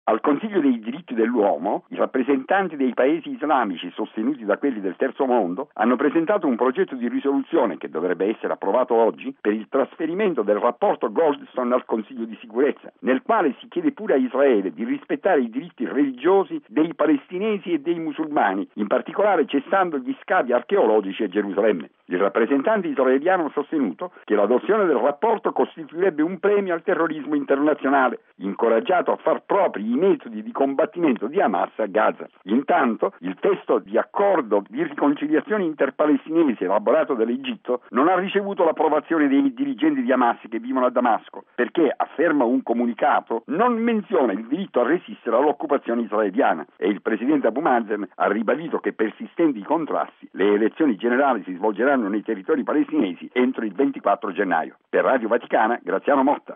Al Consiglio dei diritti dell'uomo, i rappresentanti dei paesi islamici sostenuti da quelli del terzo mondo hanno presentato un progetto di risoluzione che dovrebbe essere approvato oggi per il trasferimento del rapporto Goldstone al Consiglio di sicurezza, nel quale si chiede pure a Israele di rispettare i diritti religiosi dei palestinesi e dei musulmani, in particolare cessando gli scavi archeologici a Gerusalemme. Il rappresentante israeliano ha sostenuto che l'adozione del rapporto costituirebbe un premio al terrorismo internazionale, incoraggiato a far propri i metodi di combattimento di Hamas a Gaza. Intanto, il testo di accordo di riconciliazione interpalestinese elaborato dall'Egitto non ha ricevuto l'approvazione dei dirigenti di Hamas che vivono a Damasco, perché, afferma un comunicato, non menziona il diritto a resistere all'occupazione israeliana e il presidente Abu Mazen ha ribadito che, persistenti i contrasti, le elezioni generali si svolgeranno nei territori palestinesi entro il 24 gennaio. Per Radio Vaticana, Graziano Motta.